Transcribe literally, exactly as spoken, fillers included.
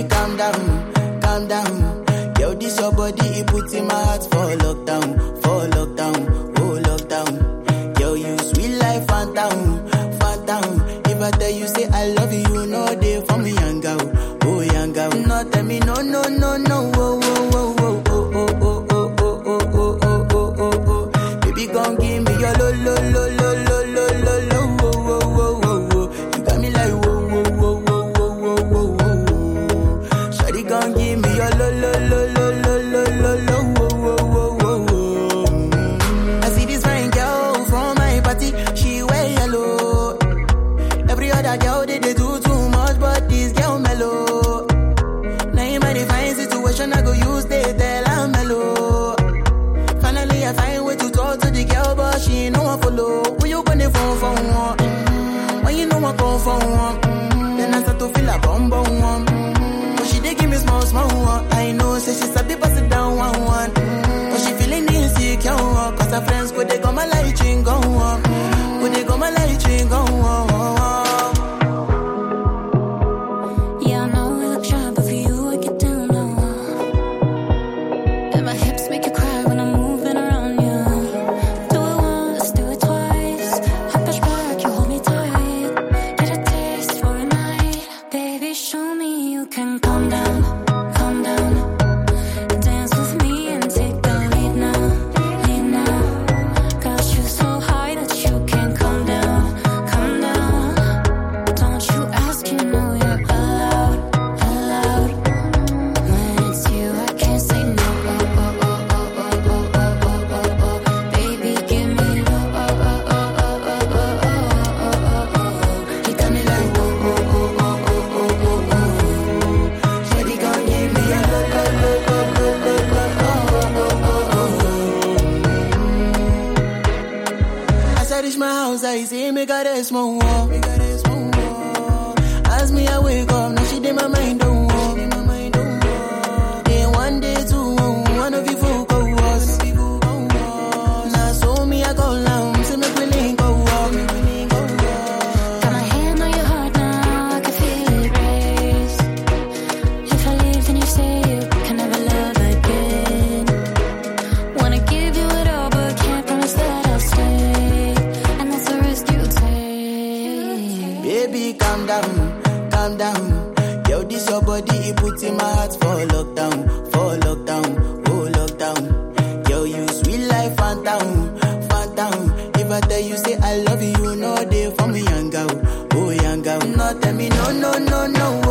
calm down, calm down. Yo, this your body, it puts in my heart for lockdown, for lockdown, oh lockdown. Yo, you sweet life, phantom, phantom. If I tell you say I love you, you know they for me, young girl, oh young girl. No, tell me no, no, no, no, oh, oh, oh, oh, oh, oh, oh, oh, oh, oh, oh, oh, oh, oh. Baby, gon' give me your lo, lo, lo, lo, lo, lo, lo, lo, oh, oh, oh, oh, oh. You got me like whoa, whoa, whoa, whoa, whoa, whoa, whoa, whoa. Shawty gon' give me your lo, lo, lo, lo, lo, lo, lo, lo, oh, oh, oh, oh, oh. I see this fine girl from my party, she wear yellow. Every other girl they, they do too much, but this girl mellow. Now in my divine situation, I go use they tell I'm mellow. Finally, I find way to talk to the girl, but she ain't no one follow. Who you gonna phone for one? Mm-hmm. When you know I come for one, mm-hmm. Then I start to feel a bum bum one. Mm-hmm. But she dey give me small small one. I know, say she's a bit pass it down one one. Mm-hmm. But she feeling insecure, cause her friends go they go my light ring go on. Go they go my light ring go on. I say make her rest more, make her rest more. As me I wake up, now she dey my mind don't walk. Day one, day two, one of you folk go us. Now so me I go down, say make we link go walk. Got my hand on your heart now, I can feel it race. If I leave, then you say you can never love again. Wanna give you it all, but can't promise that I'll stay. Baby, calm down, calm down. Yo, this your body, it puts in my heart for lockdown, for lockdown, oh lockdown. Yo, you sweet life, phantom, phantom. If I tell you say I love you, you know they for me, young girl, oh young girl. No, tell me no, no, no, no.